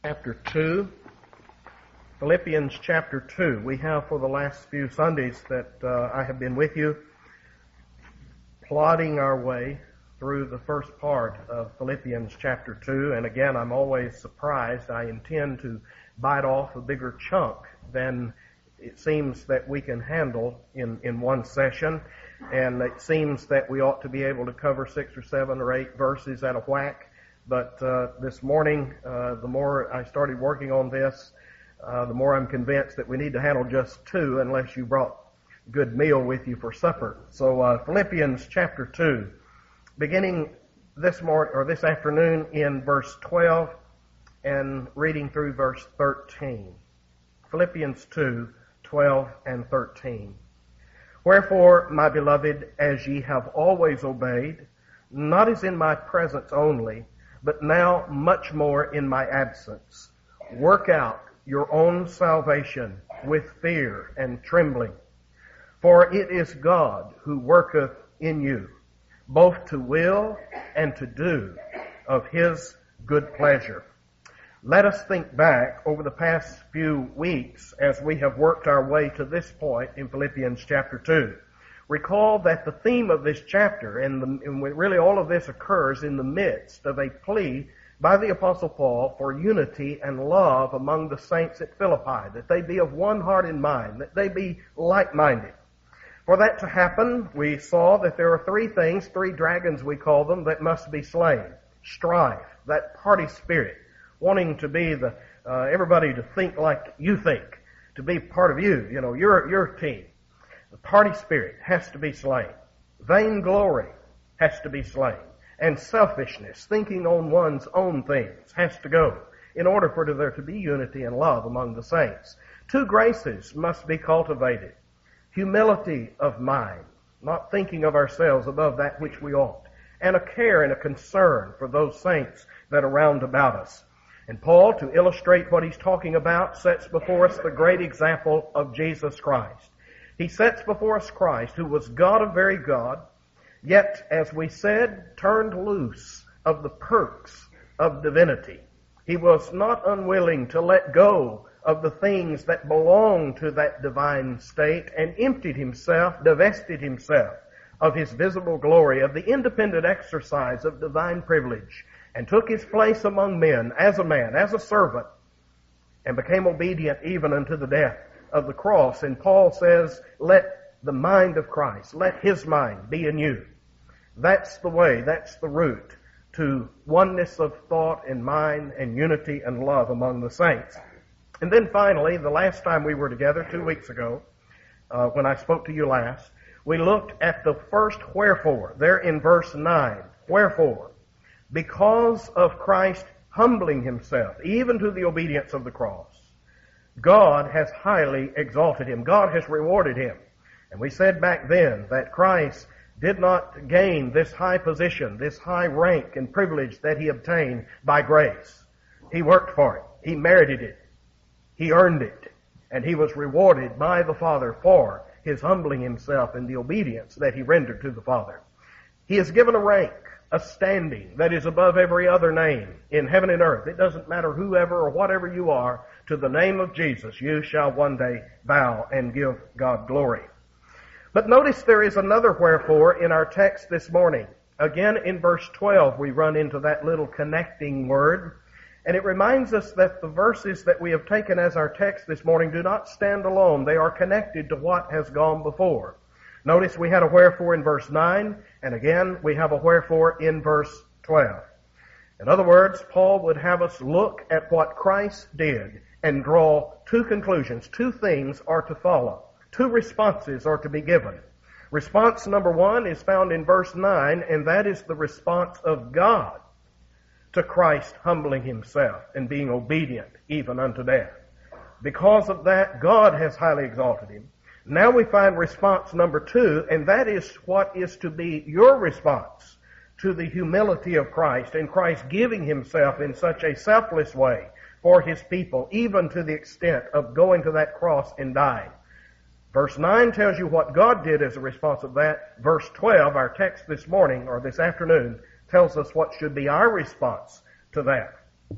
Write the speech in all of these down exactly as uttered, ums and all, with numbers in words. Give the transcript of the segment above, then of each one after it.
Chapter two, Philippians chapter two. We have for the last few Sundays that uh, I have been with you plodding our way through the first part of Philippians chapter two, and again I'm always surprised. I intend to bite off a bigger chunk than it seems that we can handle in, in one session, and it seems that we ought to be able to cover six or seven or eight verses at a whack. But uh, this morning, uh, the more I started working on this, uh, the more I'm convinced that we need to handle just two unless you brought a good meal with you for supper. So uh, Philippians chapter two, beginning this morning or this afternoon in verse twelve and reading through verse thirteen. Philippians two, twelve and thirteen. Wherefore, my beloved, as ye have always obeyed, not as in my presence only, but now much more in my absence, work out your own salvation with fear and trembling. For it is God who worketh in you, both to will and to do of his good pleasure. Let us think back over the past few weeks as we have worked our way to this point in Philippians chapter two. Recall that the theme of this chapter, and, the, and really all of this occurs in the midst of a plea by the Apostle Paul for unity and love among the saints at Philippi, that they be of one heart and mind, that they be like-minded. For that to happen, we saw that there are three things, three dragons we call them, that must be slain. Strife, that party spirit, wanting to be the uh, everybody to think like you think, to be part of you, you know, your your team. The party spirit has to be slain. Vainglory has to be slain. And selfishness, thinking on one's own things, has to go in order for there to be unity and love among the saints. Two graces must be cultivated. Humility of mind, not thinking of ourselves above that which we ought, and a care and a concern for those saints that are round about us. And Paul, to illustrate what he's talking about, sets before us the great example of Jesus Christ. He sets before us Christ, who was God of very God, yet, as we said, turned loose of the perks of divinity. He was not unwilling to let go of the things that belong to that divine state and emptied himself, divested himself of his visible glory, of the independent exercise of divine privilege, and took his place among men as a man, as a servant, and became obedient even unto the death of the cross. And Paul says, let the mind of Christ, let his mind be in you. That's the way, that's the route to oneness of thought and mind and unity and love among the saints. And then finally, the last time we were together, two weeks ago, uh, when I spoke to you last, we looked at the first wherefore, there in verse nine. Wherefore, because of Christ humbling himself, even to the obedience of the cross, God has highly exalted him. God has rewarded him. And we said back then that Christ did not gain this high position, this high rank and privilege that he obtained by grace. He worked for it. He merited it. He earned it. And he was rewarded by the Father for his humbling himself and the obedience that he rendered to the Father. He is given a rank, a standing that is above every other name in heaven and earth. It doesn't matter whoever or whatever you are, to the name of Jesus you shall one day bow and give God glory. But notice there is another wherefore in our text this morning. Again in verse twelve we run into that little connecting word, and it reminds us that the verses that we have taken as our text this morning do not stand alone. They are connected to what has gone before. Notice we had a wherefore in verse nine, and again we have a wherefore in verse twelve. In other words, Paul would have us look at what Christ did and draw two conclusions. Two things are to follow. Two responses are to be given. Response number one is found in verse nine, and that is the response of God to Christ humbling himself and being obedient even unto death. Because of that, God has highly exalted him. Now we find response number two, and that is what is to be your response to the humility of Christ and Christ giving himself in such a selfless way for his people, even to the extent of going to that cross and dying. Verse nine tells you what God did as a response of that. Verse twelve, our text this morning or this afternoon, tells us what should be our response to that.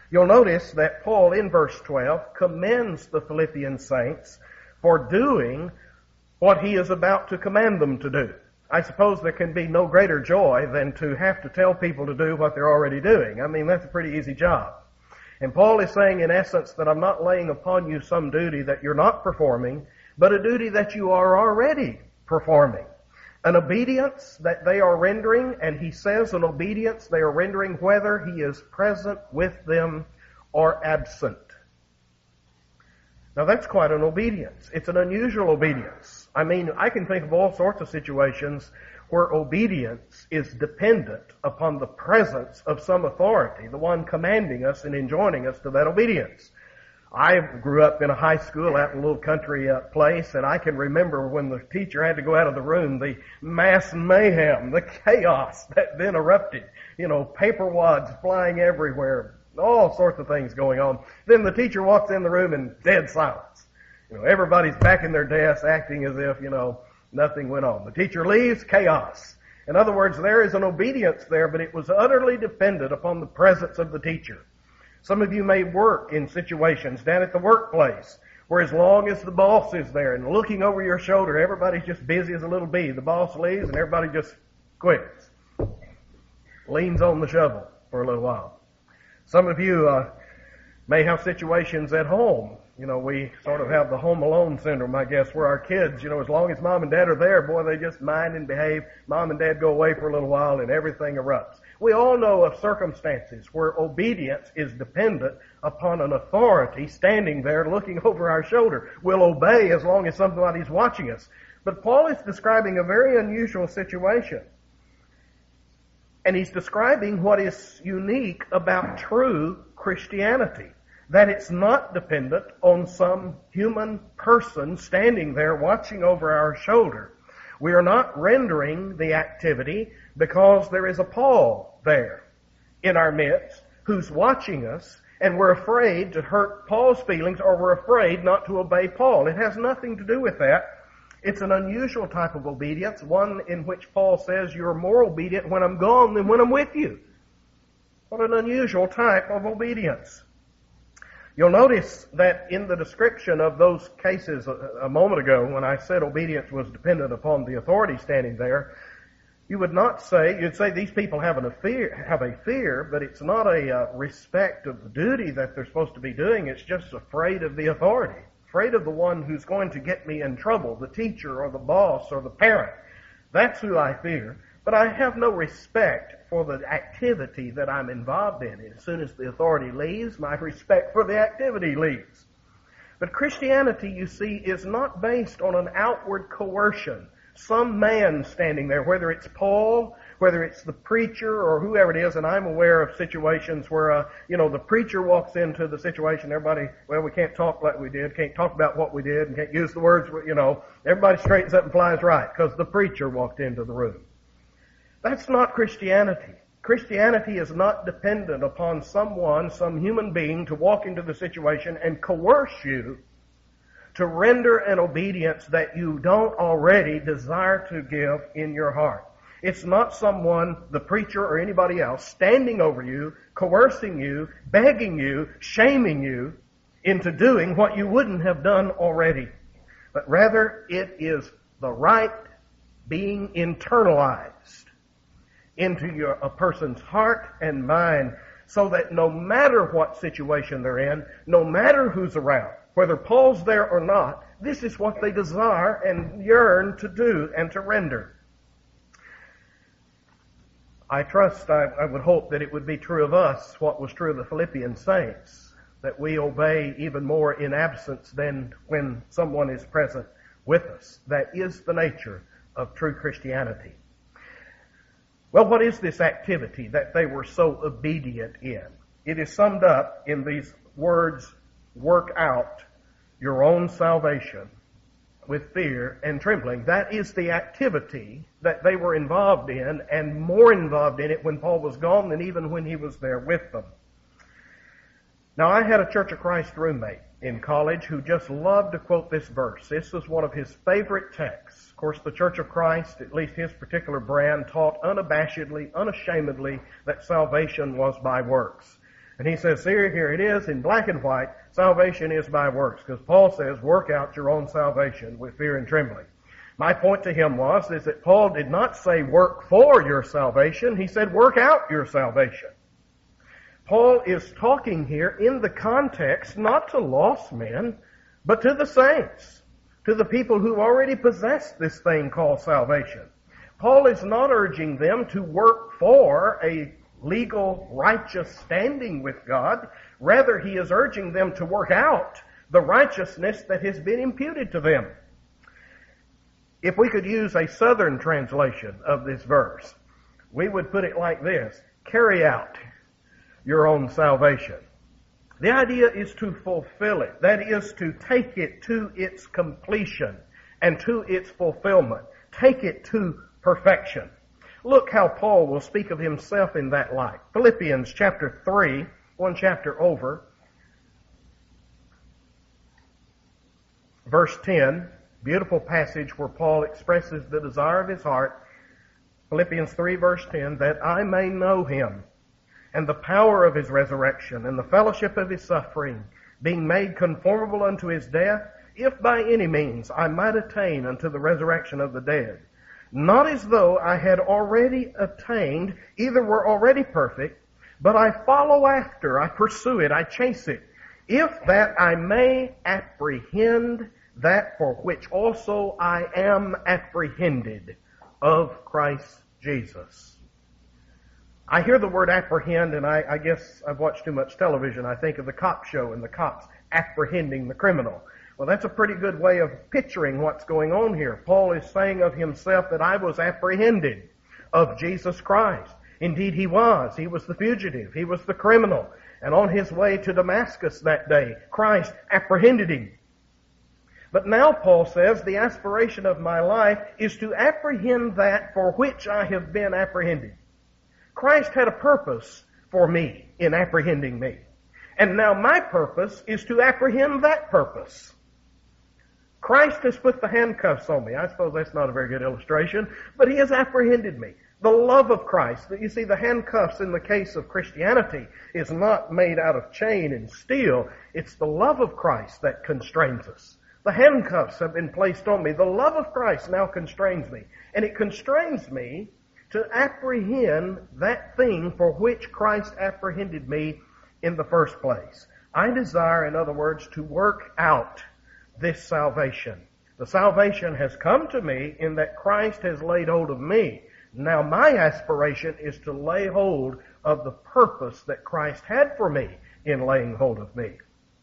You'll notice that Paul in verse twelve commends the Philippian saints for doing what he is about to command them to do. I suppose there can be no greater joy than to have to tell people to do what they're already doing. I mean, that's a pretty easy job. And Paul is saying in essence that I'm not laying upon you some duty that you're not performing, but a duty that you are already performing. An obedience that they are rendering, and he says an obedience they are rendering whether he is present with them or absent. Now that's quite an obedience. It's an unusual obedience. I mean, I can think of all sorts of situations where obedience is dependent upon the presence of some authority, the one commanding us and enjoining us to that obedience. I grew up in a high school out in a little country uh, place, and I can remember when the teacher had to go out of the room, the mass mayhem, the chaos that then erupted. You know, paper wads flying everywhere, all sorts of things going on. Then the teacher walks in the room in dead silence. You know, everybody's back in their desks acting as if, you know, nothing went on. The teacher leaves, chaos. In other words, there is an obedience there, but it was utterly dependent upon the presence of the teacher. Some of you may work in situations down at the workplace where as long as the boss is there and looking over your shoulder, everybody's just busy as a little bee. The boss leaves and everybody just quits. Leans on the shovel for a little while. Some of you uh, may have situations at home. You know, we sort of have the home alone syndrome, I guess, where our kids, you know, as long as mom and dad are there, boy, they just mind and behave. Mom and dad go away for a little while and everything erupts. We all know of circumstances where obedience is dependent upon an authority standing there looking over our shoulder. We'll obey as long as somebody's watching us. But Paul is describing a very unusual situation. And he's describing what is unique about true Christianity. That it's not dependent on some human person standing there watching over our shoulder. We are not rendering the activity because there is a Paul there in our midst who's watching us, and we're afraid to hurt Paul's feelings, or we're afraid not to obey Paul. It has nothing to do with that. It's an unusual type of obedience, one in which Paul says you're more obedient when I'm gone than when I'm with you. What an unusual type of obedience. You'll notice that in the description of those cases a, a moment ago, when I said obedience was dependent upon the authority standing there, you would not say, you'd say these people have, a fear, have a fear, but it's not a uh, respect of the duty that they're supposed to be doing. It's just afraid of the authority, afraid of the one who's going to get me in trouble, the teacher or the boss or the parent. That's who I fear. But I have no respect for the activity that I'm involved in. And as soon as the authority leaves, my respect for the activity leaves. But Christianity, you see, is not based on an outward coercion. Some man standing there, whether it's Paul, whether it's the preacher or whoever it is, and I'm aware of situations where, uh, you know, the preacher walks into the situation, everybody, well, we can't talk like we did, can't talk about what we did, and can't use the words, you know, everybody straightens up and flies right because the preacher walked into the room. That's not Christianity. Christianity is not dependent upon someone, some human being, to walk into the situation and coerce you to render an obedience that you don't already desire to give in your heart. It's not someone, the preacher or anybody else, standing over you, coercing you, begging you, shaming you into doing what you wouldn't have done already. But rather, it is the right being internalized into your, a person's heart and mind, so that no matter what situation they're in, no matter who's around, whether Paul's there or not, this is what they desire and yearn to do and to render. I trust, I, I would hope that it would be true of us what was true of the Philippian saints, that we obey even more in absence than when someone is present with us. That is the nature of true Christianity. Well, what is this activity that they were so obedient in? It is summed up in these words, work out your own salvation with fear and trembling. That is the activity that they were involved in, and more involved in it when Paul was gone than even when he was there with them. Now, I had a Church of Christ roommate in college who just loved to quote this verse. This was one of his favorite texts. Of course, the Church of Christ, at least his particular brand, taught unabashedly, unashamedly that salvation was by works. And he says, here, here it is in black and white, salvation is by works. Because Paul says, work out your own salvation with fear and trembling. My point to him was, is that Paul did not say work for your salvation. He said work out your salvation. Paul is talking here in the context not to lost men, but to the saints, to the people who already possess this thing called salvation. Paul is not urging them to work for a legal, righteous standing with God. Rather, he is urging them to work out the righteousness that has been imputed to them. If we could use a southern translation of this verse, we would put it like this: carry out your own salvation. The idea is to fulfill it. That is to take it to its completion and to its fulfillment. Take it to perfection. Look how Paul will speak of himself in that light. Philippians chapter three, one chapter over, verse ten, beautiful passage where Paul expresses the desire of his heart. Philippians three, verse ten, that I may know him and the power of his resurrection and the fellowship of his suffering, being made conformable unto his death, if by any means I might attain unto the resurrection of the dead. Not as though I had already attained, either were already perfect, but I follow after, I pursue it, I chase it, if that I may apprehend that for which also I am apprehended of Christ Jesus. I hear the word apprehend, and I, I guess I've watched too much television. I think of the cop show and the cops apprehending the criminal. Well, that's a pretty good way of picturing what's going on here. Paul is saying of himself that I was apprehended of Jesus Christ. Indeed, he was. He was the fugitive. He was the criminal. And on his way to Damascus that day, Christ apprehended him. But now Paul says, the aspiration of my life is to apprehend that for which I have been apprehended. Christ had a purpose for me in apprehending me. And now my purpose is to apprehend that purpose. Christ has put the handcuffs on me. I suppose that's not a very good illustration, but he has apprehended me. The love of Christ. You see, the handcuffs in the case of Christianity is not made out of chain and steel. It's the love of Christ that constrains us. The handcuffs have been placed on me. The love of Christ now constrains me. And it constrains me to apprehend that thing for which Christ apprehended me in the first place. I desire, in other words, to work out this salvation. The salvation has come to me in that Christ has laid hold of me. Now my aspiration is to lay hold of the purpose that Christ had for me in laying hold of me.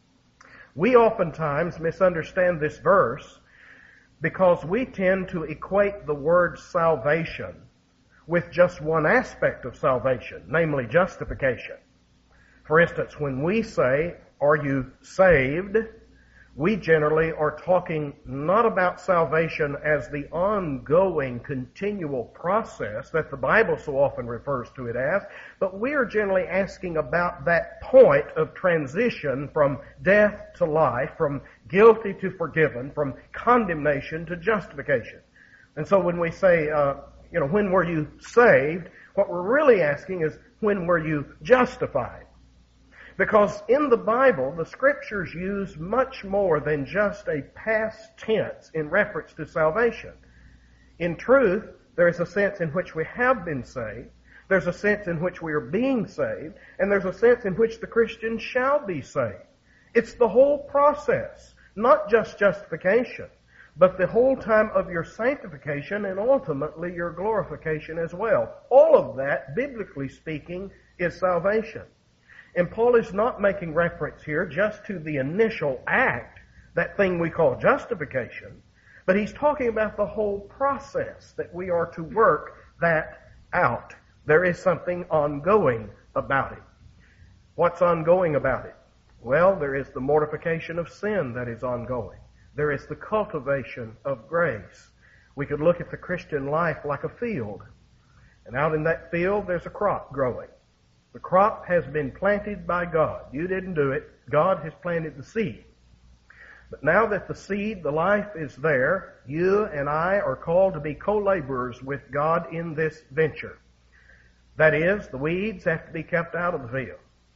We oftentimes misunderstand this verse because we tend to equate the word salvation with just one aspect of salvation, namely justification. For instance, when we say, are you saved? We generally are talking not about salvation as the ongoing, continual process that the Bible so often refers to it as, but we are generally asking about that point of transition from death to life, from guilty to forgiven, from condemnation to justification. And so when we say, uh, you know, when were you saved? What we're really asking is, when were you justified? Because in the Bible, the Scriptures use much more than just a past tense in reference to salvation. In truth, there is a sense in which we have been saved, there's a sense in which we are being saved, and there's a sense in which the Christian shall be saved. It's the whole process, not just justification, but the whole time of your sanctification and ultimately your glorification as well. All of that, biblically speaking, is salvation. And Paul is not making reference here just to the initial act, that thing we call justification, but he's talking about the whole process that we are to work that out. There is something ongoing about it. What's ongoing about it? Well, there is the mortification of sin that is ongoing. There is the cultivation of grace. We could look at the Christian life like a field. And out in that field, there's a crop growing. The crop has been planted by God. You didn't do it. God has planted the seed. But now that the seed, the life is there, you and I are called to be co-laborers with God in this venture. That is, the weeds have to be kept out of the field.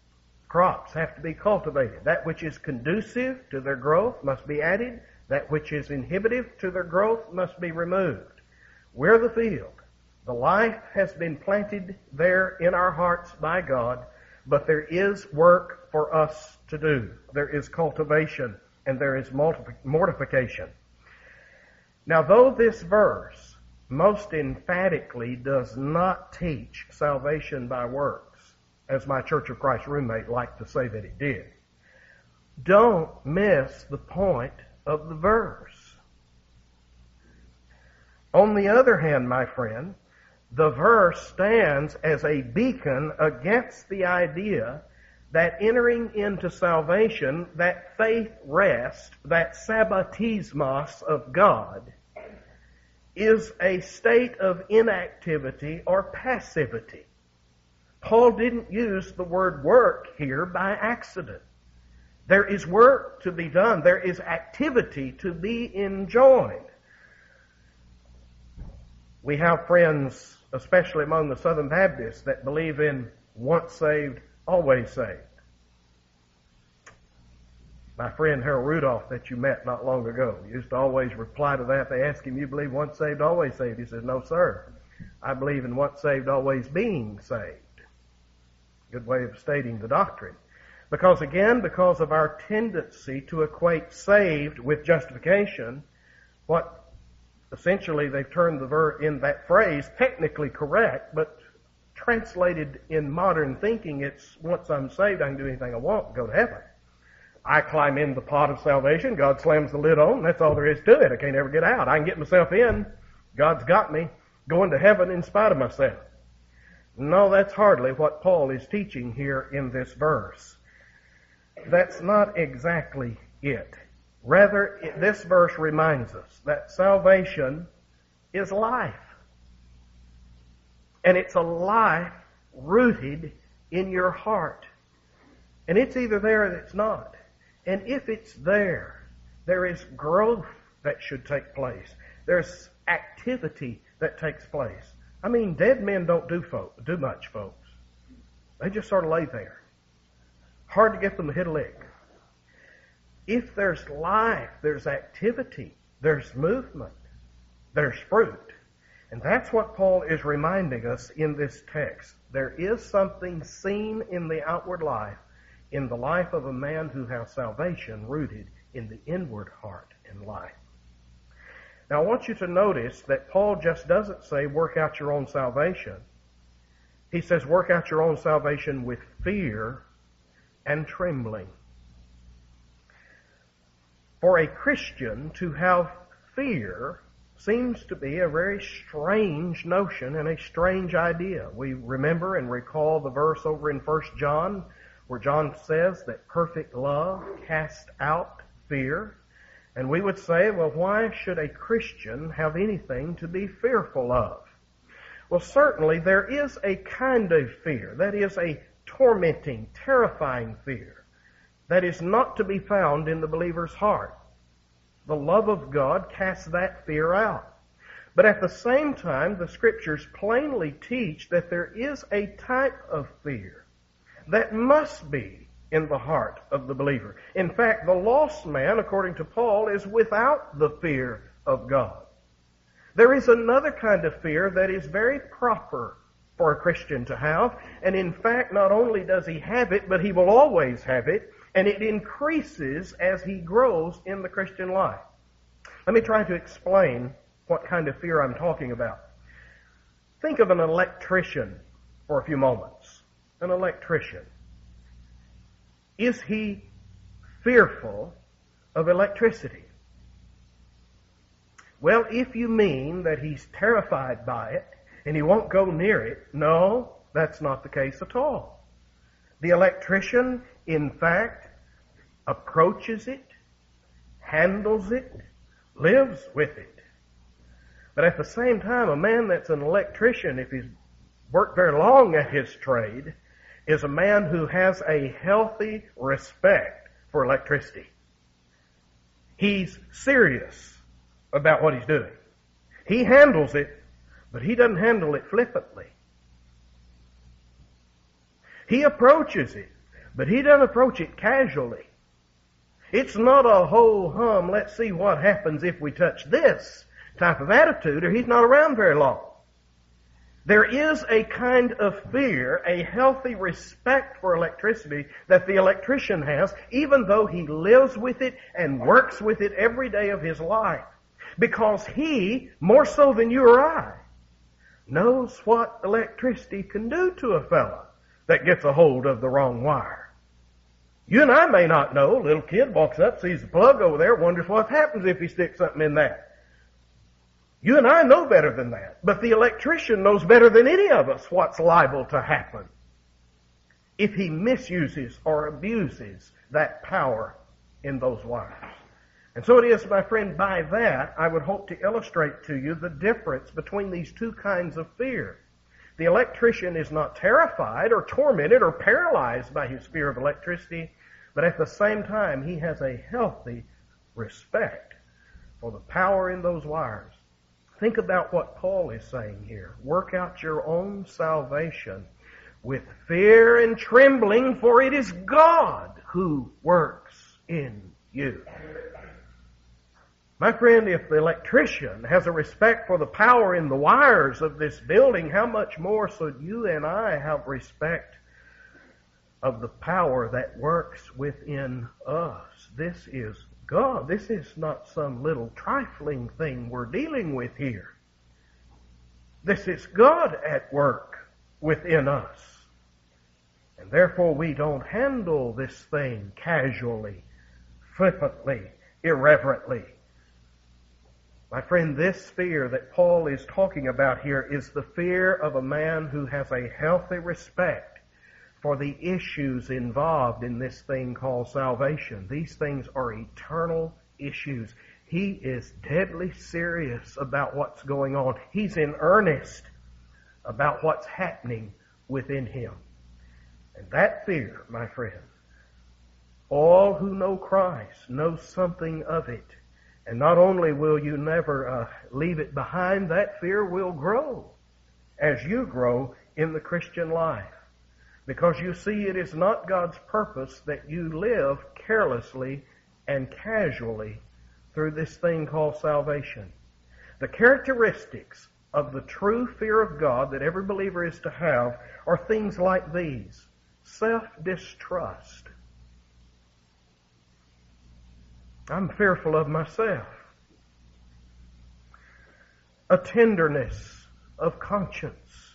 Crops have to be cultivated. That which is conducive to their growth must be added. That which is inhibitive to their growth must be removed. We're the field. The life has been planted there in our hearts by God, but there is work for us to do. There is cultivation and there is mortification. Now, though this verse most emphatically does not teach salvation by works, as my Church of Christ roommate liked to say that it did, don't miss the point of the verse. On the other hand, my friend, the verse stands as a beacon against the idea that entering into salvation, that faith rest, that sabbatismos of God, is a state of inactivity or passivity. Paul didn't use the word work here by accident. There is work to be done. There is activity to be enjoyed. We have friends, especially among the Southern Baptists, that believe in once saved, always saved. My friend Harold Rudolph that you met not long ago used to always reply to that. They asked him, "You believe once saved, always saved?" He says, "No, sir. I believe in once saved, always being saved." Good way of stating the doctrine. Because again, because of our tendency to equate saved with justification, what essentially they've turned the verb in that phrase technically correct, but translated in modern thinking, it's once I'm saved, I can do anything I want and go to heaven. I climb in the pot of salvation, God slams the lid on, that's all there is to it. I can't ever get out. I can get myself in, God's got me, going to heaven in spite of myself. No, that's hardly what Paul is teaching here in this verse. That's not exactly it. Rather, it, this verse reminds us that salvation is life. And it's a life rooted in your heart. And it's either there or it's not. And if it's there, there is growth that should take place. There's activity that takes place. I mean, dead men don't do folk, do much, folks. They just sort of lay there. Hard to get them to hit a lick. If there's life, there's activity, there's movement, there's fruit. And that's what Paul is reminding us in this text. There is something seen in the outward life, in the life of a man who has salvation rooted in the inward heart and life. Now I want you to notice that Paul just doesn't say work out your own salvation. He says work out your own salvation with fear and trembling. For a Christian to have fear seems to be a very strange notion and a strange idea. We remember and recall the verse over in First John where John says that perfect love casts out fear. And we would say, well, why should a Christian have anything to be fearful of? Well, certainly there is a kind of fear. That is a tormenting, terrifying fear that is not to be found in the believer's heart. The love of God casts that fear out. But at the same time, the Scriptures plainly teach that there is a type of fear that must be in the heart of the believer. In fact, the lost man, according to Paul, is without the fear of God. There is another kind of fear that is very proper for a Christian to have, and in fact, not only does he have it, but he will always have it, and it increases as he grows in the Christian life. Let me try to explain what kind of fear I'm talking about. Think of an electrician for a few moments. An electrician. Is he fearful of electricity? Well, if you mean that he's terrified by it and he won't go near it, no, that's not the case at all. The electrician, in fact, approaches it, handles it, lives with it. But at the same time, a man that's an electrician, if he's worked very long at his trade, is a man who has a healthy respect for electricity. He's serious about what he's doing. He handles it, but he doesn't handle it flippantly. He approaches it, But he doesn't approach it casually. It's not a ho-hum, let's see what happens if we touch this type of attitude, or he's not around very long. There is a kind of fear, a healthy respect for electricity that the electrician has, even though he lives with it and works with it every day of his life. Because he, more so than you or I, knows what electricity can do to a fella that gets a hold of the wrong wire. You and I may not know. A little kid walks up, sees the plug over there, wonders what happens if he sticks something in that. You and I know better than that. But the electrician knows better than any of us what's liable to happen if he misuses or abuses that power in those wires. And so it is, my friend, by that I would hope to illustrate to you the difference between these two kinds of fear. The electrician is not terrified or tormented or paralyzed by his fear of electricity, but at the same time he has a healthy respect for the power in those wires. Think about what Paul is saying here. Work out your own salvation with fear and trembling, for it is God who works in you. My friend, if the electrician has a respect for the power in the wires of this building, how much more should you and I have respect of the power that works within us? This is God. This is not some little trifling thing we're dealing with here. This is God at work within us. And therefore we don't handle this thing casually, flippantly, irreverently. My friend, this fear that Paul is talking about here is the fear of a man who has a healthy respect for the issues involved in this thing called salvation. These things are eternal issues. He is deadly serious about what's going on. He's in earnest about what's happening within him. And that fear, my friend, all who know Christ know something of it. And not only will you never uh, leave it behind, that fear will grow as you grow in the Christian life. Because you see, it is not God's purpose that you live carelessly and casually through this thing called salvation. The characteristics of the true fear of God that every believer is to have are things like these. Self-distrust. I'm fearful of myself. A tenderness of conscience.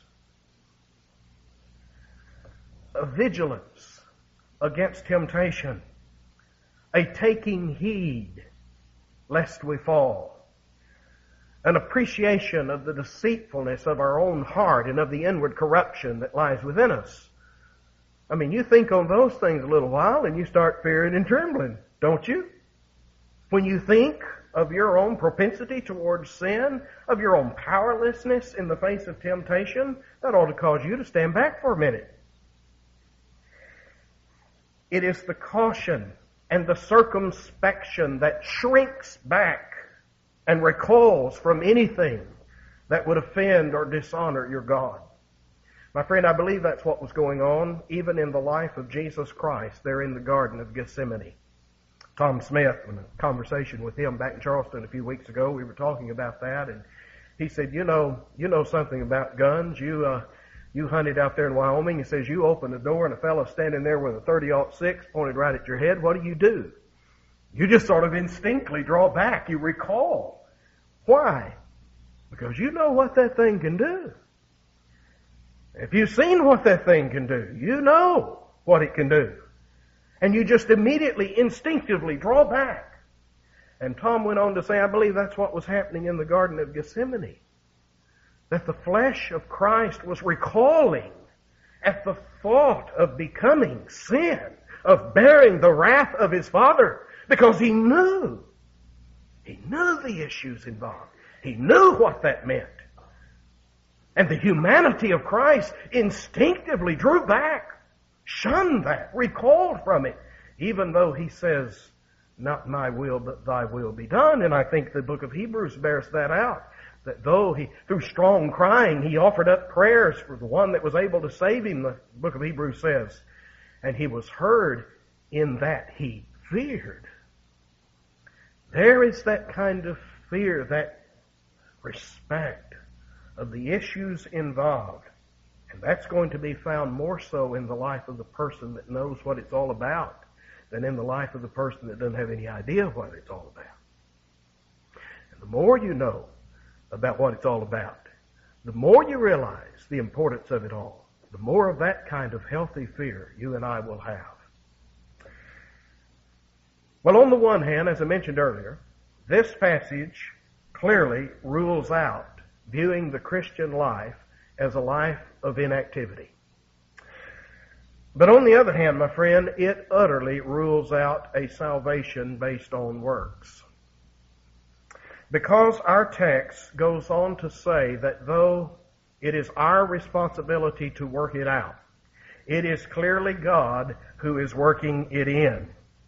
A vigilance against temptation. A taking heed lest we fall. An appreciation of the deceitfulness of our own heart and of the inward corruption that lies within us. I mean, you think on those things a little while and you start fearing and trembling, don't you? When you think of your own propensity towards sin, of your own powerlessness in the face of temptation, that ought to cause you to stand back for a minute. It is the caution and the circumspection that shrinks back and recoils from anything that would offend or dishonor your God. My friend, I believe that's what was going on even in the life of Jesus Christ there in the Garden of Gethsemane. Tom Smith, in a conversation with him back in Charleston a few weeks ago, we were talking about that, and he said, you know, you know something about guns. You uh, you hunted out there in Wyoming. He says, you open the door and a fellow's standing there with a thirty aught six pointed right at your head. What do you do? You just sort of instinctively draw back. You recoil. Why? Because you know what that thing can do. If you've seen what that thing can do, you know what it can do. And you just immediately, instinctively draw back. And Tom went on to say, I believe that's what was happening in the Garden of Gethsemane. That the flesh of Christ was recoiling at the thought of becoming sin, of bearing the wrath of his Father, because he knew, he knew the issues involved. He knew what that meant. And the humanity of Christ instinctively drew back, shunned that, recoiled from it, even though he says, not my will, but thy will be done. And I think the book of Hebrews bears that out, that though he, through strong crying, he offered up prayers for the one that was able to save him, the book of Hebrews says. and he was heard in that he feared. There is that kind of fear, that respect of the issues involved. And that's going to be found more so in the life of the person that knows what it's all about than in the life of the person that doesn't have any idea what it's all about. And the more you know about what it's all about, the more you realize the importance of it all, the more of that kind of healthy fear you and I will have. Well, on the one hand, as I mentioned earlier, this passage clearly rules out viewing the Christian life as a life of inactivity. But on the other hand, my friend, it utterly rules out a salvation based on works. Because our text goes on to say that though it is our responsibility to work it out, it is clearly God who is working it in.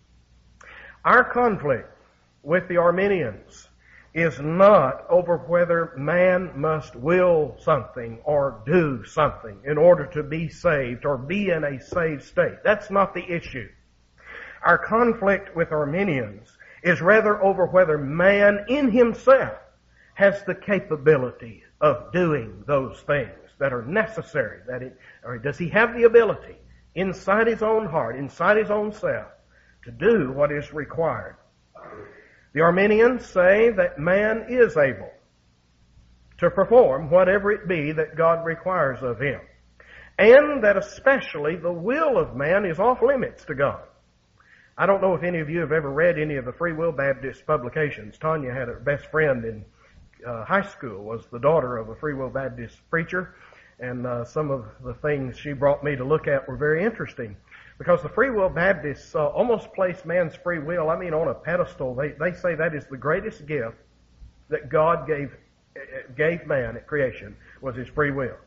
Our conflict with the Arminians is not over whether man must will something or do something in order to be saved or be in a saved state. That's not the issue. Our conflict with Arminians is rather over whether man in himself has the capability of doing those things that are necessary. That it, or does he have the ability inside his own heart, inside his own self, to do what is required? The Arminians say that man is able to perform whatever it be that God requires of him, and that especially the will of man is off limits to God. I don't know if any of you have ever read any of the Free Will Baptist publications. Tanya had a best friend in uh, high school, was the daughter of a Free Will Baptist preacher, and uh, some of the things she brought me to look at were very interesting. Because the Free Will Baptists uh, almost place man's free will, I mean, on a pedestal. They they say that is the greatest gift that God gave gave man at creation, was his free will.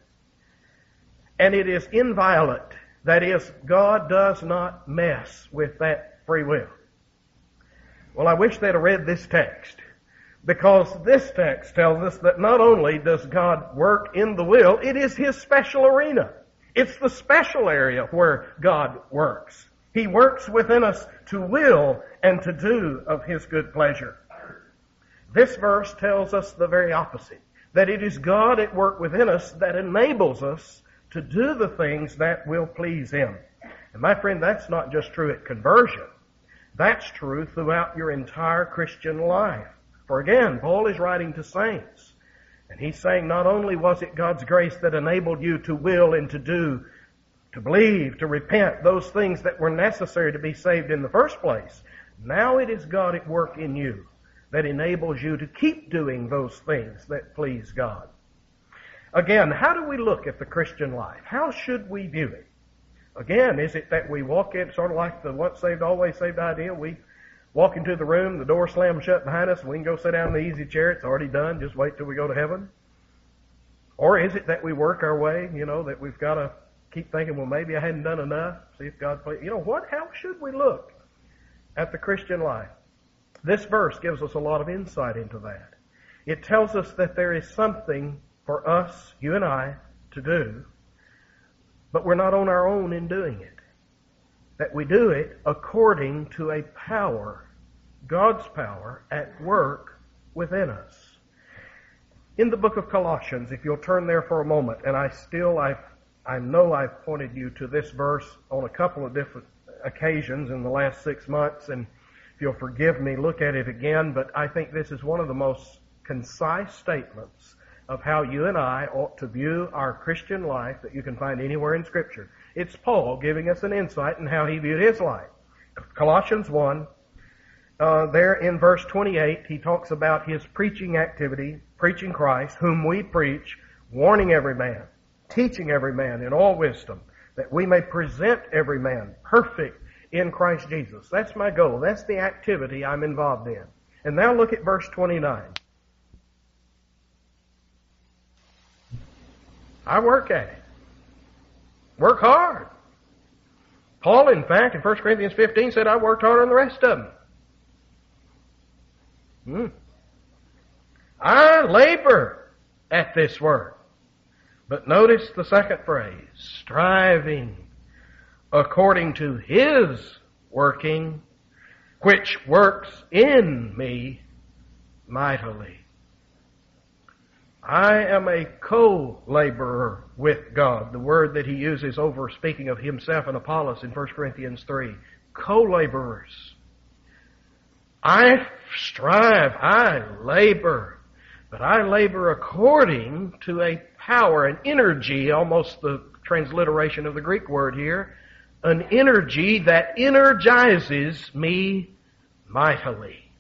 And it is inviolate. That is, God does not mess with that free will. Well, I wish they'd have read this text, because this text tells us that not only does God work in the will, it is his special arena. It's the special area where God works. He works within us to will and to do of his good pleasure. This verse tells us the very opposite, that it is God at work within us that enables us to do the things that will please him. And my friend, that's not just true at conversion. That's true throughout your entire Christian life. For again, Paul is writing to saints. And he's saying not only was it God's grace that enabled you to will and to do, to believe, to repent, those things that were necessary to be saved in the first place. Now it is God at work in you that enables you to keep doing those things that please God. Again, how do we look at the Christian life? How should we view it? Again, is it that we walk in sort of like the once saved, always saved idea? We walk into the room, the door slams shut behind us, and we can go sit down in the easy chair. It's already done. Just wait till we go to heaven. Or is it that we work our way, you know, that we've got to keep thinking, well, maybe I hadn't done enough. See if God plays. You know what? How should we look at the Christian life? This verse gives us a lot of insight into that. It tells us that there is something for us, you and I, to do, but we're not on our own in doing it. That we do it according to a power, God's power, at work within us. In the book of Colossians, if you'll turn there for a moment, and I still, I I know I've pointed you to this verse on a couple of different occasions in the last six months, and if you'll forgive me, look at it again, but I think this is one of the most concise statements of how you and I ought to view our Christian life that you can find anywhere in Scripture. It's Paul giving us an insight in how he viewed his life. Colossians one, uh, there in verse twenty-eight, he talks about his preaching activity, preaching Christ, whom we preach, warning every man, teaching every man in all wisdom, that we may present every man perfect in Christ Jesus. That's my goal. That's the activity I'm involved in. And now look at verse twenty-nine. I work at it. Work hard. Paul, in fact, in First Corinthians fifteen said, I worked harder than the rest of them. Hmm. I labor at this work. But notice the second phrase, striving according to His working, which works in me mightily. I am a co-laborer with God. The word that he uses over speaking of himself and Apollos in First Corinthians three. Co-laborers. I strive, I labor, but I labor according to a power, an energy, almost the transliteration of the Greek word here, an energy that energizes me mightily.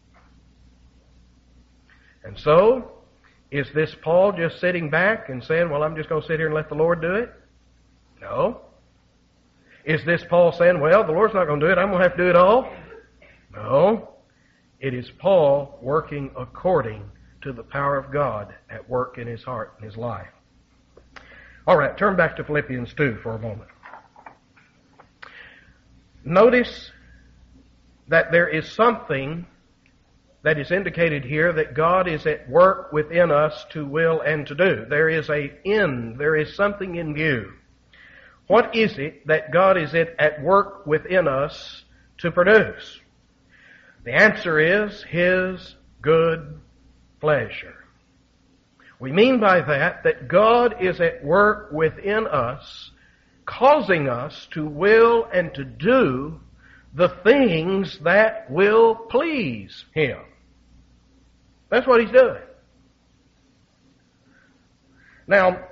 And so, is this Paul just sitting back and saying, well, I'm just going to sit here and let the Lord do it? No. Is this Paul saying, well, the Lord's not going to do it, I'm going to have to do it all? No. It is Paul working according to the power of God at work in his heart and his life. All right, turn back to Philippians two for a moment. Notice that there is something that is indicated here that God is at work within us to will and to do. There is a end. There is something in view. What is it that God is at work within us to produce? The answer is His good pleasure. We mean by that that God is at work within us, causing us to will and to do the things that will please Him. That's what He's doing. Now,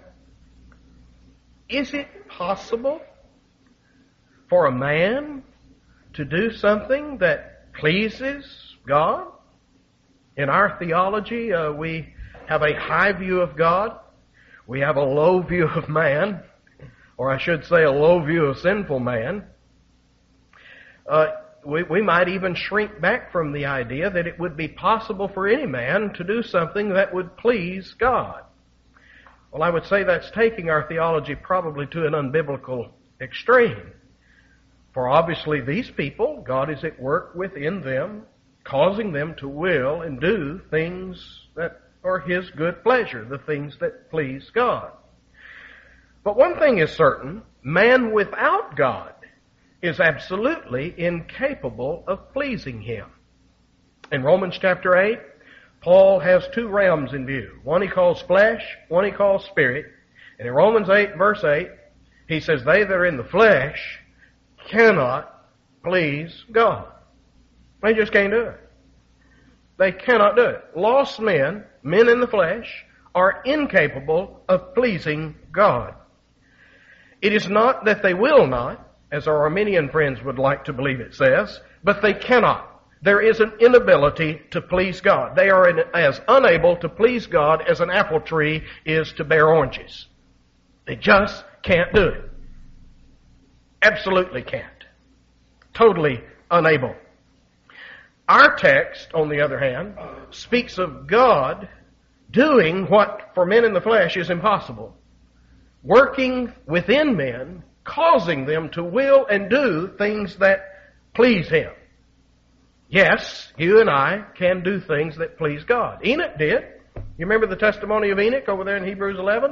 is it possible for a man to do something that pleases God? In our theology, uh, we have a high view of God. We have a low view of man, or I should say a low view of sinful man. Uh, we, we might even shrink back from the idea that it would be possible for any man to do something that would please God. Well, I would say that's taking our theology probably to an unbiblical extreme. For obviously these people, God is at work within them, causing them to will and do things that are His good pleasure, the things that please God. But one thing is certain, man without God is absolutely incapable of pleasing Him. In Romans chapter eight, Paul has two realms in view. One he calls flesh, one he calls spirit. And in Romans eight, verse eight, he says, they that are in the flesh cannot please God. They just can't do it. They cannot do it. Lost men, men in the flesh, are incapable of pleasing God. It is not that they will not, as our Arminian friends would like to believe it says, but they cannot. There is an inability to please God. They are as unable to please God as an apple tree is to bear oranges. They just can't do it. Absolutely can't. Totally unable. Our text, on the other hand, speaks of God doing what for men in the flesh is impossible. Working within men, causing them to will and do things that please Him. Yes, you and I can do things that please God. Enoch did. You remember the testimony of Enoch over there in Hebrews eleven?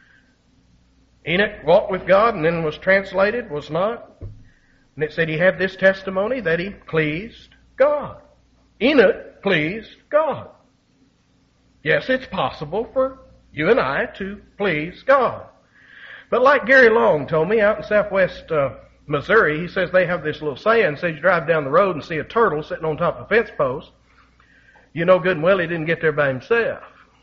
Enoch walked with God and then was translated, was not. And it said he had this testimony that he pleased God. Enoch pleased God. Yes, it's possible for you and I to please God. But like Gary Long told me out in southwest uh, Missouri, he says they have this little saying, says you drive down the road and see a turtle sitting on top of a fence post, you know good and well he didn't get there by himself.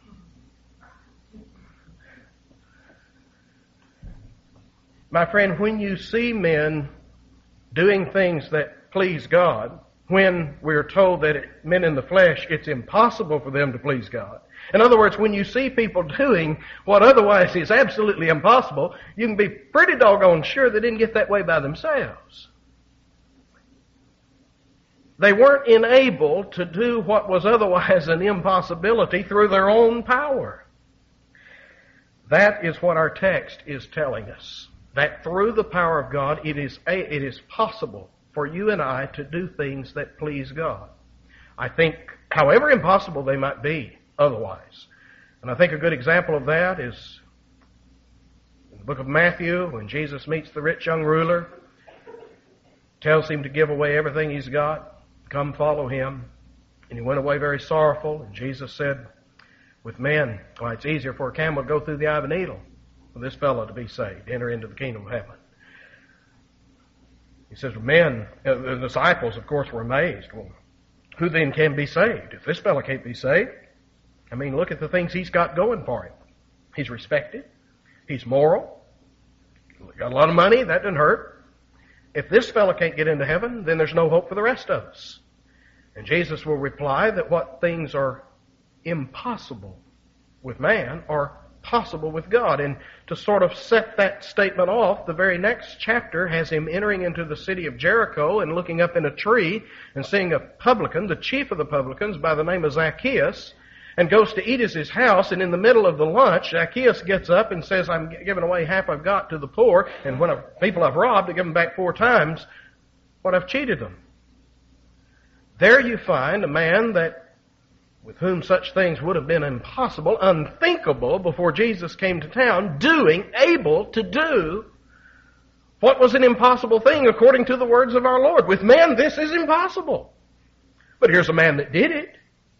My friend, when you see men doing things that please God, when we're told that it, men in the flesh, it's impossible for them to please God. In other words, when you see people doing what otherwise is absolutely impossible, you can be pretty doggone sure they didn't get that way by themselves. They weren't enabled to do what was otherwise an impossibility through their own power. That is what our text is telling us. That through the power of God, it is a, it is possible for you and I to do things that please God. I think, however impossible they might be otherwise. And I think a good example of that is in the book of Matthew, when Jesus meets the rich young ruler. tells him to give away everything he's got, come follow him. And he went away very sorrowful. And Jesus said, with men, why, it's easier for a camel to go through the eye of a needle for this fellow to be saved, enter into the kingdom of heaven. He says, men, uh, the disciples, of course, were amazed. Well, who then can be saved? If this fellow can't be saved, I mean, look at the things he's got going for him. He's respected. He's moral. Got a lot of money. That doesn't hurt. If this fellow can't get into heaven, then there's no hope for the rest of us. And Jesus will reply that what things are impossible with man are possible with God. And to sort of set that statement off, the very next chapter has him entering into the city of Jericho and looking up in a tree and seeing a publican, the chief of the publicans, by the name of Zacchaeus, and goes to eat at his house. And in the middle of the lunch, Zacchaeus gets up and says, I'm giving away half I've got to the poor, and when I've, people I've robbed, I give them back four times what I've cheated them. There you find a man that, with whom such things would have been impossible, unthinkable before Jesus came to town, doing, able to do what was an impossible thing according to the words of our Lord. With men, this is impossible. But here's a man that did it.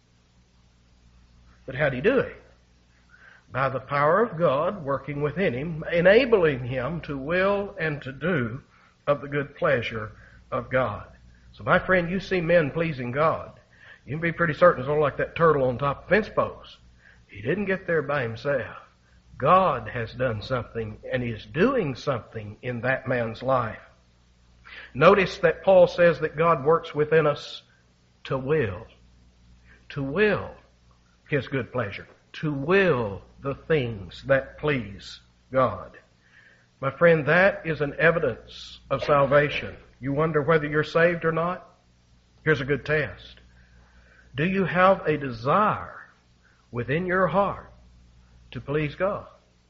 But how did he do it? By the power of God working within him, enabling him to will and to do of the good pleasure of God. So my friend, you see men pleasing God, you can be pretty certain it's all like that turtle on top of fence posts. He didn't get there by himself. God has done something and is doing something in that man's life. Notice that Paul says that God works within us to will. To will His good pleasure. To will the things that please God. My friend, that is an evidence of salvation. You wonder whether you're saved or not? Here's a good test. Do you have a desire within your heart to please God?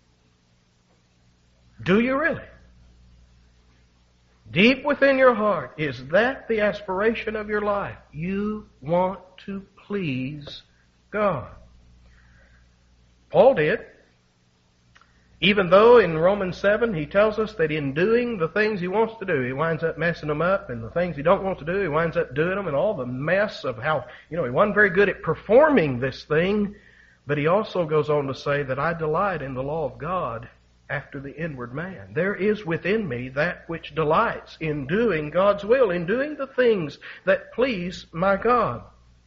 Do you really? Deep within your heart, is that the aspiration of your life? You want to please God. Paul did. Even though in Romans seven he tells us that in doing the things he wants to do, he winds up messing them up, and the things he don't want to do, he winds up doing them, and all the mess of how, you know, he wasn't very good at performing this thing, but he also goes on to say that I delight in the law of God after the inward man. There is within me that which delights in doing God's will, in doing the things that please my God.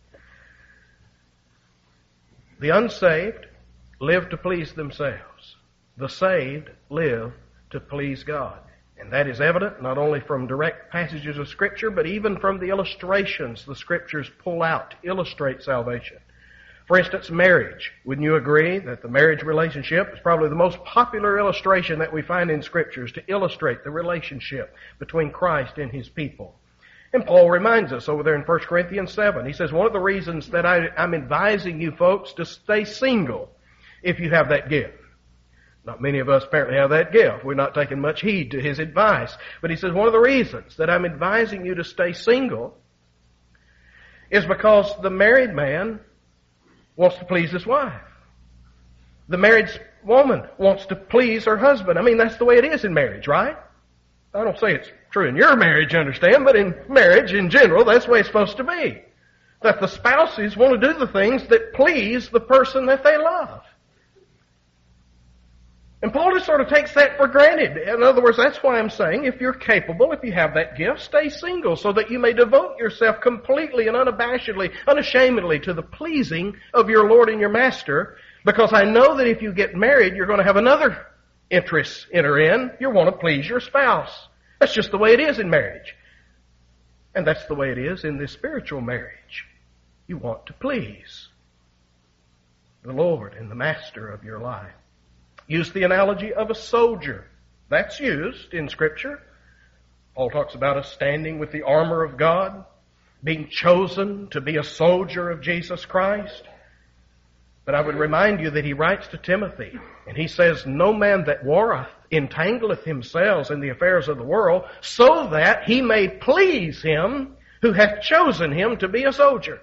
The unsaved live to please themselves. The saved live to please God. And that is evident not only from direct passages of Scripture, but even from the illustrations the Scriptures pull out to illustrate salvation. For instance, marriage. Wouldn't you agree that the marriage relationship is probably the most popular illustration that we find in Scriptures to illustrate the relationship between Christ and His people? And Paul reminds us over there in First Corinthians seven. He says, one of the reasons that I, I'm advising you folks to stay single if you have that gift. Not many of us apparently have that gift. We're not taking much heed to his advice. But he says one of the reasons that I'm advising you to stay single is because the married man wants to please his wife. The married woman wants to please her husband. I mean, that's the way it is in marriage, right? I don't say it's true in your marriage, you understand, but in marriage in general, that's the way it's supposed to be. That the spouses want to do the things that please the person that they love. And Paul just sort of takes that for granted. In other words, that's why I'm saying, if you're capable, if you have that gift, stay single so that you may devote yourself completely and unabashedly, unashamedly to the pleasing of your Lord and your Master, because I know that if you get married, you're going to have another interest enter in. You want to please your spouse. That's just the way it is in marriage. And that's the way it is in this spiritual marriage. You want to please the Lord and the Master of your life. Use the analogy of a soldier. That's used in Scripture. Paul talks about us standing with the armor of God, being chosen to be a soldier of Jesus Christ. But I would remind you that he writes to Timothy, and he says, no man that warreth entangleth himself in the affairs of the world, so that he may please him who hath chosen him to be a soldier.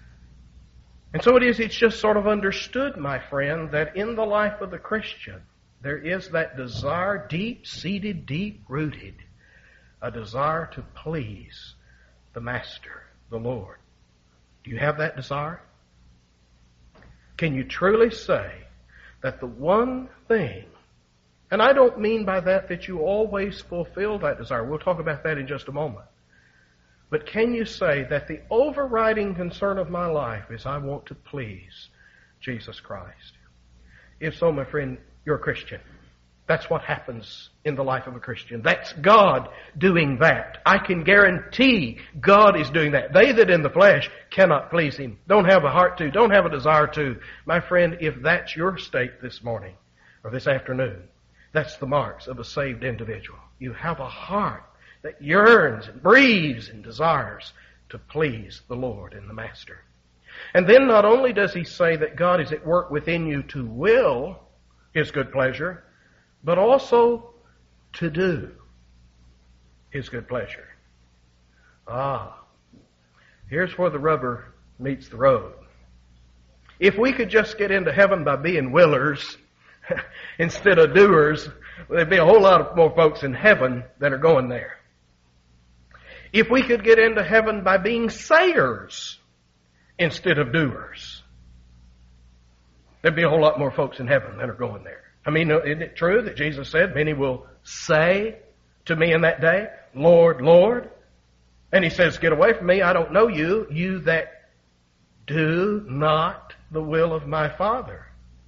And so it is, it's just sort of understood, my friend, that in the life of the Christian, There is that desire, deep-seated, deep-rooted, a desire to please the Master, the Lord. Do you have that desire? Can you truly say that the one thing, and I don't mean by that that you always fulfill that desire. We'll talk about that in just a moment. But can you say that the overriding concern of my life is I want to please Jesus Christ? If so, my friend, you're a Christian. That's what happens in the life of a Christian. That's God doing that. I can guarantee God is doing that. They that in the flesh cannot please Him, don't have a heart to, don't have a desire to. My friend, if that's your state this morning or this afternoon, that's the marks of a saved individual. You have a heart that yearns and breathes and desires to please the Lord and the Master. And then not only does He say that God is at work within you to will His good pleasure, but also to do His good pleasure. Ah, here's where the rubber meets the road. If we could just get into heaven by being willers instead of doers, there'd be a whole lot of more folks in heaven that are going there. If we could get into heaven by being sayers instead of doers, there'd be a whole lot more folks in heaven that are going there. I mean, isn't it true that Jesus said, many will say to me in that day, Lord, Lord. And He says, get away from me, I don't know you, you that do not the will of my Father.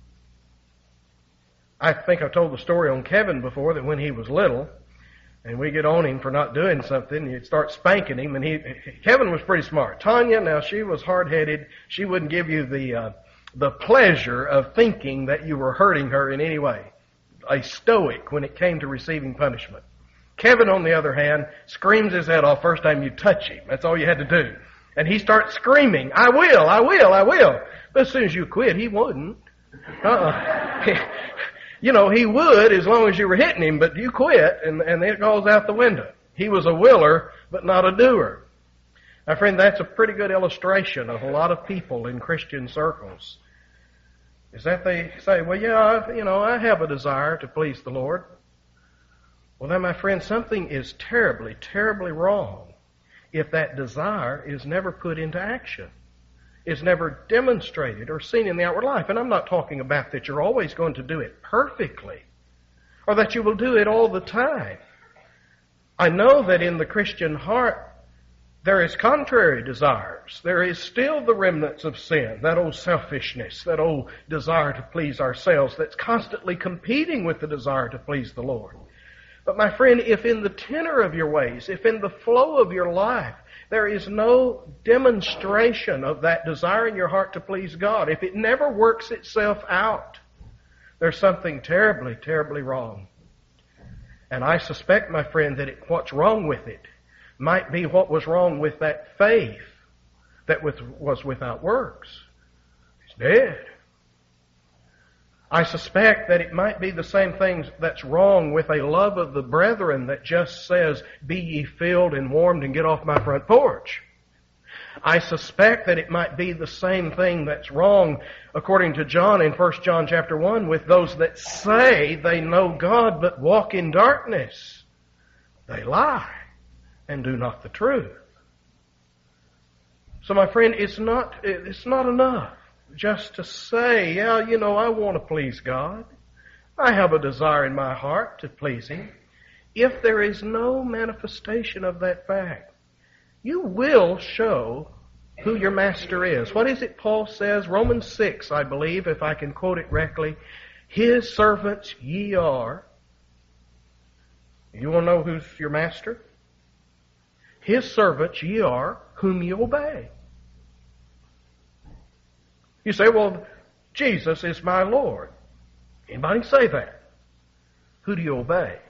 I think I've told the story on Kevin before that when he was little, and we get on him for not doing something, you'd start spanking him, and he, Kevin was pretty smart. Tanya, now she was hard-headed, she wouldn't give you the, uh, the pleasure of thinking that you were hurting her in any way. A stoic when it came to receiving punishment. Kevin, on the other hand, screams his head off first time you touch him. That's all you had to do. And he starts screaming, I will, I will, I will. But as soon as you quit, he wouldn't. Uh-uh. You know, he would as long as you were hitting him, but you quit, and, and it goes out the window. He was a willer, but not a doer. My friend, that's a pretty good illustration of a lot of people in Christian circles. Is that they say, well, yeah, I, you know, I have a desire to please the Lord. Well, then, my friend, something is terribly, terribly wrong if that desire is never put into action, is never demonstrated or seen in the outward life. And I'm not talking about that you're always going to do it perfectly or that you will do it all the time. I know that in the Christian heart, there is contrary desires. There is still the remnants of sin, that old selfishness, that old desire to please ourselves that's constantly competing with the desire to please the Lord. But my friend, if in the tenor of your ways, if in the flow of your life, there is no demonstration of that desire in your heart to please God, if it never works itself out, there's something terribly, terribly wrong. And I suspect, my friend, that it, what's wrong with it might be what was wrong with that faith that was without works. It's dead. I suspect that it might be the same thing that's wrong with a love of the brethren that just says, be ye filled and warmed and get off my front porch. I suspect that it might be the same thing that's wrong, according to John in First John chapter one, with those that say they know God but walk in darkness. They lie and do not the truth. So my friend, it's not, it's not enough just to say, yeah, you know, I want to please God. I have a desire in my heart to please Him. If there is no manifestation of that fact, you will show who your master is. What is it Paul says? Romans six, I believe, if I can quote it correctly. His servants ye are. You want to know who's your master? His servants ye are, whom ye obey. You say, well, Jesus is my Lord. Anybody say that? Who do you obey?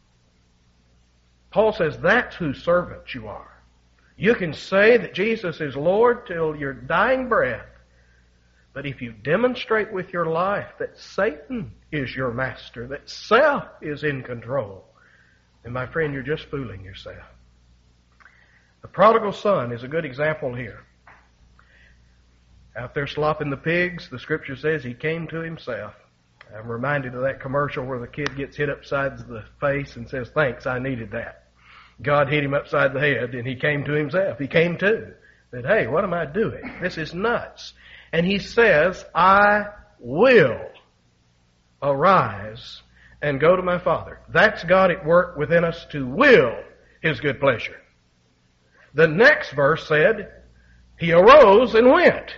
Paul says that's whose servants you are. You can say that Jesus is Lord till your dying breath. But if you demonstrate with your life that Satan is your master, that self is in control, then my friend, you're just fooling yourself. The prodigal son is a good example here. Out there slopping the pigs, the Scripture says he came to himself. I'm reminded of that commercial where the kid gets hit upside the face and says, "Thanks, I needed that." God hit him upside the head and he came to himself. He came to. Said, "Hey, what am I doing? This is nuts." And he says, "I will arise and go to my Father." That's God at work within us to will His good pleasure. The next verse said, he arose and went.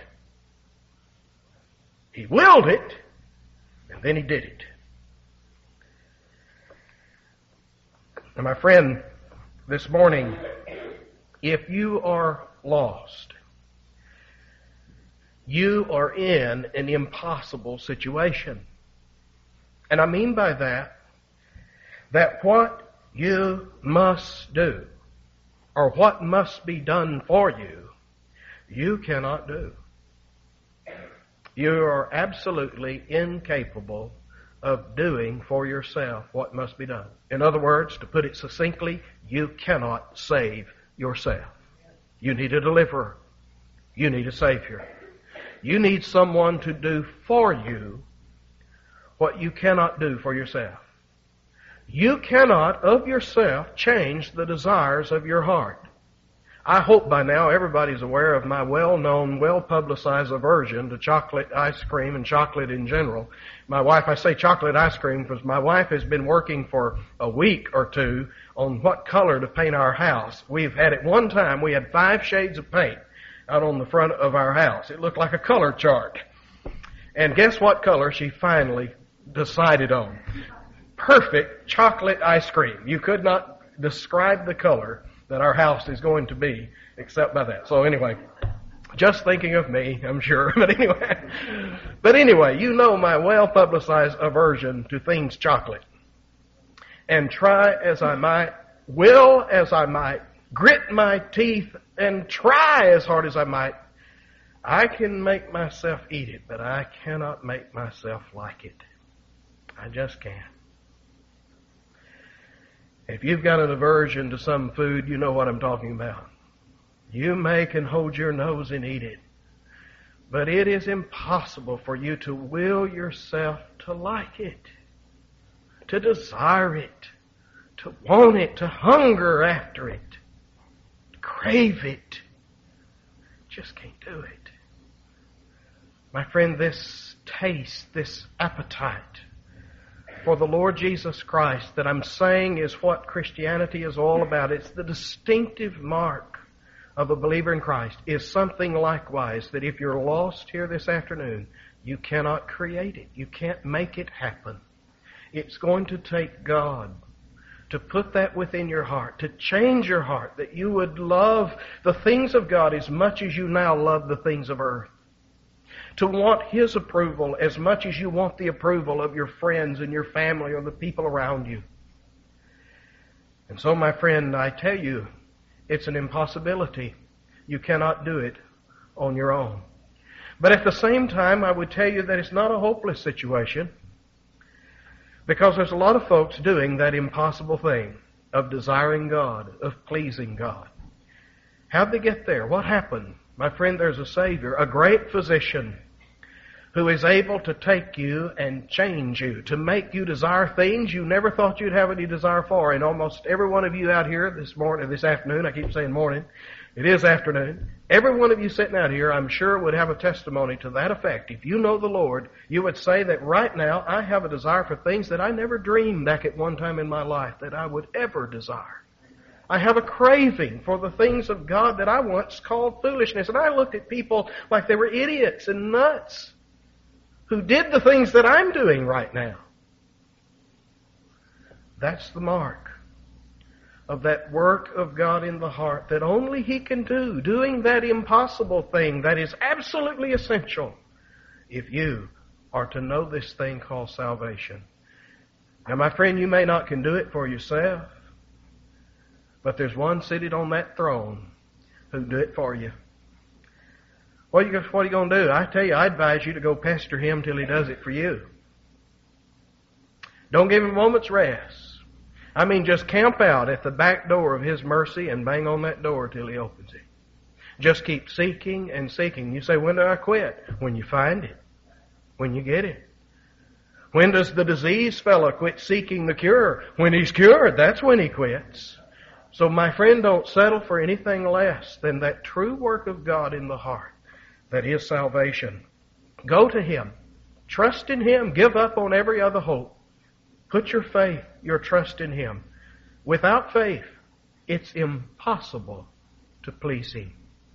He willed it, and then he did it. Now, my friend, this morning, if you are lost, you are in an impossible situation. And I mean by that, that what you must do, or what must be done for you, you cannot do. You are absolutely incapable of doing for yourself what must be done. In other words, to put it succinctly, you cannot save yourself. You need a deliverer. You need a Savior. You need someone to do for you what you cannot do for yourself. You cannot of yourself change the desires of your heart. I hope by now everybody's aware of my well-known, well-publicized aversion to chocolate ice cream and chocolate in general. My wife, I say chocolate ice cream because my wife has been working for a week or two on what color to paint our house. We've had at one time, we had five shades of paint out on the front of our house. It looked like a color chart. And guess what color she finally decided on? Perfect chocolate ice cream. You could not describe the color that our house is going to be except by that. So anyway, just thinking of me, I'm sure. But anyway, but anyway, you know my well-publicized aversion to things chocolate. And try as I might, will as I might, grit my teeth and try as hard as I might, I can make myself eat it, but I cannot make myself like it. I just can't. If you've got an aversion to some food, you know what I'm talking about. You may can hold your nose and eat it, but it is impossible for you to will yourself to like it, to desire it, to want it, to hunger after it, to crave it. Just can't do it. My friend, this taste, this appetite for the Lord Jesus Christ that I'm saying is what Christianity is all about. It's the distinctive mark of a believer in Christ, is something likewise that if you're lost here this afternoon, you cannot create it. You can't make it happen. It's going to take God to put that within your heart, to change your heart, that you would love the things of God as much as you now love the things of earth. To want His approval as much as you want the approval of your friends and your family or the people around you. And so, my friend, I tell you, it's an impossibility. You cannot do it on your own. But at the same time, I would tell you that it's not a hopeless situation, because there's a lot of folks doing that impossible thing of desiring God, of pleasing God. How'd they get there? What happened? My friend, there's a Savior, a great physician, who is able to take you and change you, to make you desire things you never thought you'd have any desire for. And almost every one of you out here this morning, this afternoon, I keep saying morning, it is afternoon. Every one of you sitting out here, I'm sure, would have a testimony to that effect. If you know the Lord, you would say that right now I have a desire for things that I never dreamed back at one time in my life that I would ever desire. I have a craving for the things of God that I once called foolishness. And I looked at people like they were idiots and nuts who did the things that I'm doing right now. That's the mark of that work of God in the heart that only He can do, doing that impossible thing that is absolutely essential if you are to know this thing called salvation. Now, my friend, you may not can do it for yourself, but there's one seated on that throne who can do it for you. What are you, what are you going to do? I tell you, I advise you to go pester Him till He does it for you. Don't give Him a moment's rest. I mean, just camp out at the back door of His mercy and bang on that door till He opens it. Just keep seeking and seeking. You say, when do I quit? When you find it. When you get it. When does the diseased fellow quit seeking the cure? When he's cured, that's when he quits. So my friend, don't settle for anything less than that true work of God in the heart, that is salvation. Go to Him. Trust in Him. Give up on every other hope. Put your faith, your trust in Him. Without faith, it's impossible to please Him.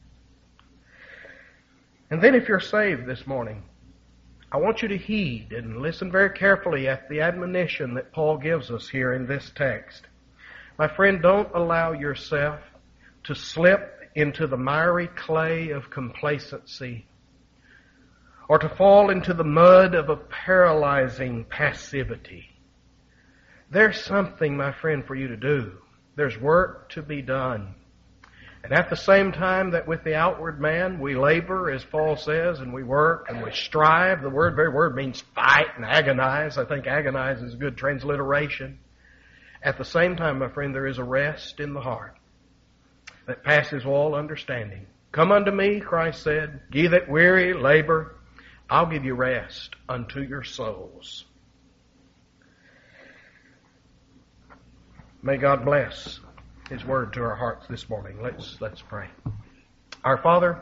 And then if you're saved this morning, I want you to heed and listen very carefully at the admonition that Paul gives us here in this text. My friend, don't allow yourself to slip into the miry clay of complacency or to fall into the mud of a paralyzing passivity. There's something, my friend, for you to do. There's work to be done. And at the same time that with the outward man we labor, as Paul says, and we work and we strive. The word, very word means fight and agonize. I think agonize is a good transliteration. At the same time, my friend, there is a rest in the heart that passes all understanding. Come unto me, Christ said, ye that weary, labor, I'll give you rest unto your souls. May God bless His word to our hearts this morning. Let's, let's pray. Our Father,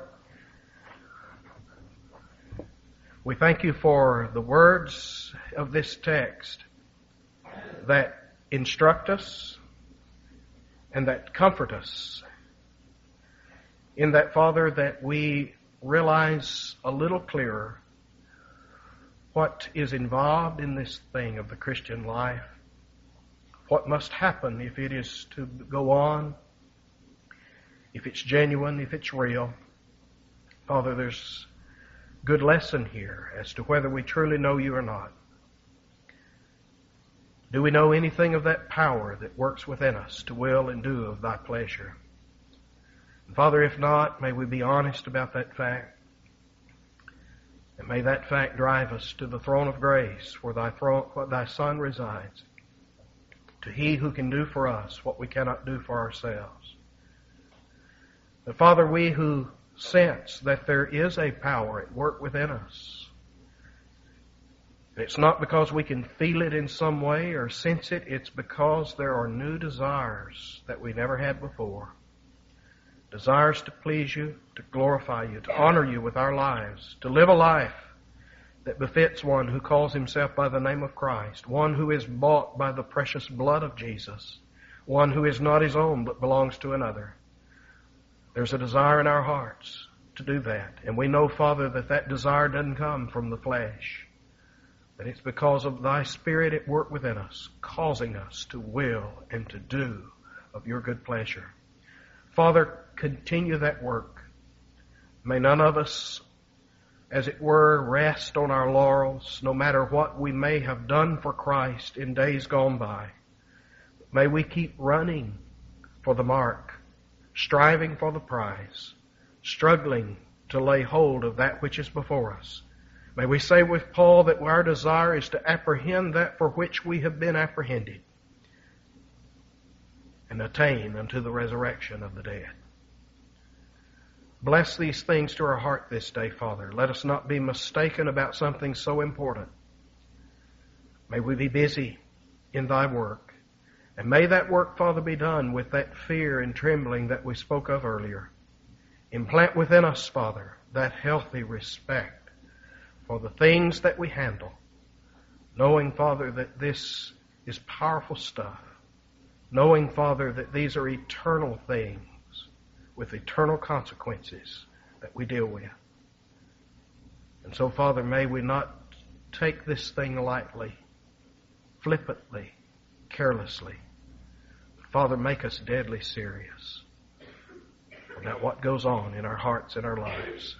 we thank you for the words of this text that instruct us and that comfort us. In that, Father, that we realize a little clearer what is involved in this thing of the Christian life, what must happen if it is to go on, if it's genuine, if it's real. Father, there's good lesson here as to whether we truly know you or not. Do we know anything of that power that works within us to will and do of thy pleasure? And Father, if not, may we be honest about that fact. And may that fact drive us to the throne of grace where thy, throne, where thy Son resides, to He who can do for us what we cannot do for ourselves. But Father, we who sense that there is a power at work within us, it's not because we can feel it in some way or sense it. It's because there are new desires that we never had before. Desires to please you, to glorify you, to honor you with our lives, to live a life that befits one who calls himself by the name of Christ, one who is bought by the precious blood of Jesus, one who is not his own but belongs to another. There's a desire in our hearts to do that. And we know, Father, that that desire doesn't come from the flesh, that it's because of thy Spirit at work within us, causing us to will and to do of your good pleasure. Father, continue that work. May none of us, as it were, rest on our laurels, no matter what we may have done for Christ in days gone by. May we keep running for the mark, striving for the prize, struggling to lay hold of that which is before us. May we say with Paul that our desire is to apprehend that for which we have been apprehended and attain unto the resurrection of the dead. Bless these things to our heart this day, Father. Let us not be mistaken about something so important. May we be busy in thy work. And may that work, Father, be done with that fear and trembling that we spoke of earlier. Implant within us, Father, that healthy respect for the things that we handle, knowing, Father, that this is powerful stuff, knowing, Father, that these are eternal things with eternal consequences that we deal with. And so, Father, may we not take this thing lightly, flippantly, carelessly. Father, make us deadly serious about what goes on in our hearts and our lives.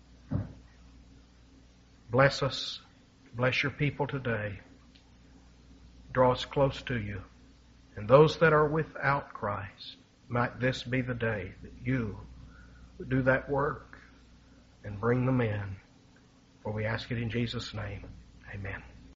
Bless us. Bless your people today. Draw us close to you. And those that are without Christ, might this be the day that you would do that work and bring them in. For we ask it in Jesus' name. Amen.